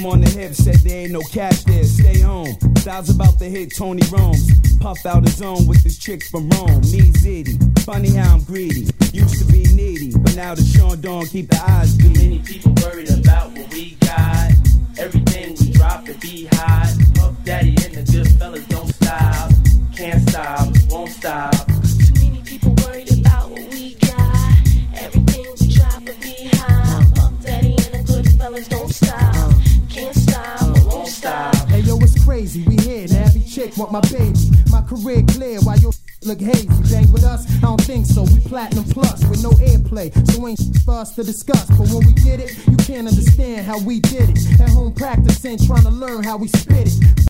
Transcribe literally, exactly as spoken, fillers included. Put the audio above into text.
Came on the hip, said there ain't no cash there, stay home. Styles about to hit Tony Rome's. Puff out his own with this chick from Rome. Me Zitty, funny how I'm greedy. Used to be needy, but now the Sean Dawn keep the eyes beat. Too many people worried about what we got. Everything we drop to be hot. Puff Daddy and the good fellas don't stop. Can't stop, won't stop. Too many people worried about what we got. Everything we drop to be hot. Puff Daddy and the good fellas don't stop. Can't stop, won't stop. Hey yo, it's crazy, we here, now every chick want my baby. My career clear while your look hazy. Bang with us? I don't think so. We platinum plus with no airplay, so ain't for us to discuss. But when we get it, you can't understand how we did it. At home practicing, trying to learn how we spit it.